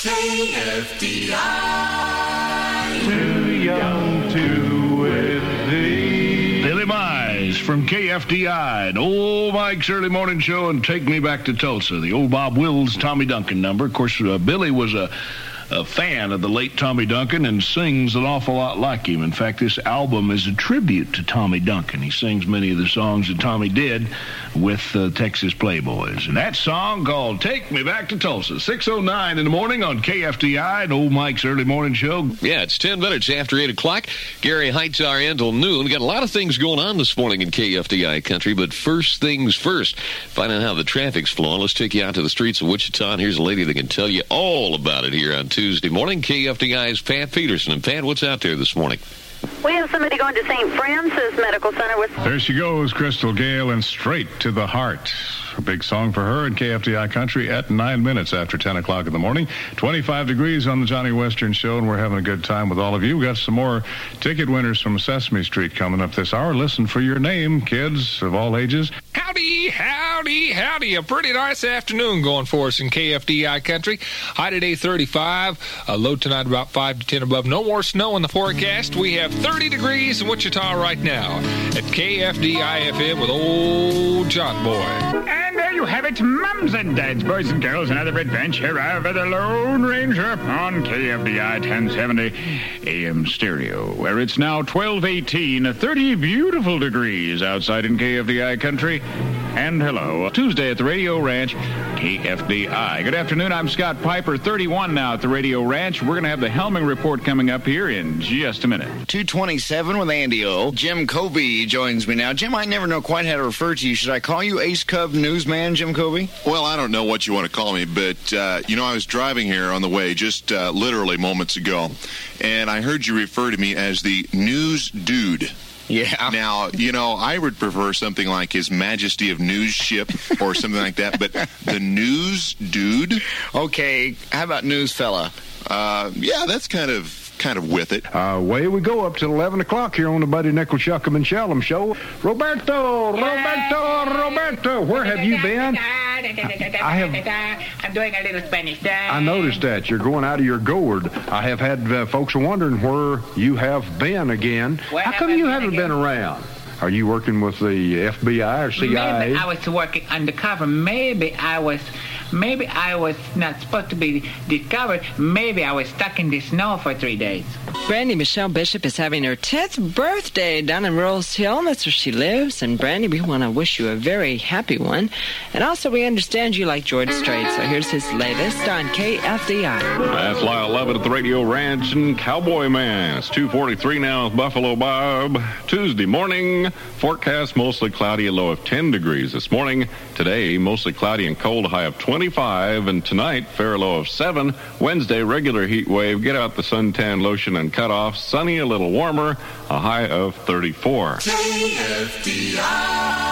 KFDI. Too young to with thee. Billy Mize from KFDI and Old Mike's Early Morning Show and Take Me Back to Tulsa, the old Bob Wills, Tommy Duncan number. Of course, Billy was a fan of the late Tommy Duncan and sings an awful lot like him. In fact, this album is a tribute to Tommy Duncan. He sings many of the songs that Tommy did with Texas Playboys. And that song called Take Me Back to Tulsa, 6:09 in the morning on KFDI and Old Mike's Early Morning Show. Yeah, it's 10 minutes after 8 o'clock. Gary Heights are until noon. Got a lot of things going on this morning in KFDI country, but first things first, find out how the traffic's flowing. Let's take you out to the streets of Wichita, and here's a lady that can tell you all about it here on Tuesday morning. KFDI's Pat Peterson. And Pat, what's out there this morning? We have somebody going to St. Francis Medical Center with... There she goes, Crystal Gale, and Straight to the Heart. A big song for her in KFDI Country at 9 minutes after 10 o'clock in the morning. 25 degrees on the Johnny Western Show, and we're having a good time with all of you. We've got some more ticket winners from Sesame Street coming up this hour. Listen for your name, kids of all ages. Howdy, howdy, howdy. A pretty nice afternoon going for us in KFDI Country. High today 35, low tonight about 5 to 10 above. No more snow in the forecast. We have 30 degrees in Wichita right now at KFDI FM with old John Boy. And there you have it, mums and dads, boys and girls, another adventure of the Lone Ranger on KFDI 1070 AM stereo, where it's now 12:18, 30 beautiful degrees outside in KFDI Country. And hello, Tuesday at the Radio Ranch, KFDI. Good afternoon, I'm Scott Piper, 31 now at the Radio Ranch. We're going to have the Helming Report coming up here in just a minute. 227 with Andy O. Jim Covey joins me now. Jim, I never know quite how to refer to you. Should I call you Ace Cub Newsman, Jim Covey? Well, I don't know what you want to call me, but, I was driving here on the way just literally moments ago, and I heard you refer to me as the News Dude. Yeah. Now, I would prefer something like His Majesty of News Ship or something like that, but the News Dude? Okay, how about News Fella? Yeah, that's kind of with it. Away we go up to 11 o'clock here on the Buddy Nickel, Shuckum and Shellum Show. Roberto, where have you been? I'm doing a little Spanish. I noticed that. You're going out of your gourd. I have had folks wondering where you have been again. How come you haven't been around? Are you working with the FBI or CIA? Maybe I was working undercover. Maybe I was not supposed to be discovered. Maybe I was stuck in the snow for 3 days. Brandy Michelle Bishop is having her 10th birthday down in Rose Hill. That's where she lives. And Brandy, we want to wish you a very happy one. And also, we understand you like George Strait. So here's his latest on KFDI. That's Lyle Lovett at the Radio Ranch and Cowboy Man. It's 2:43 now with Buffalo Bob. Tuesday morning, forecast mostly cloudy, a low of 10 degrees this morning. Today, mostly cloudy and cold, a high of 25. And tonight, fair low of 7. Wednesday, regular heat wave. Get out the suntan lotion and cut off. Sunny, a little warmer, a high of 34. KFDI.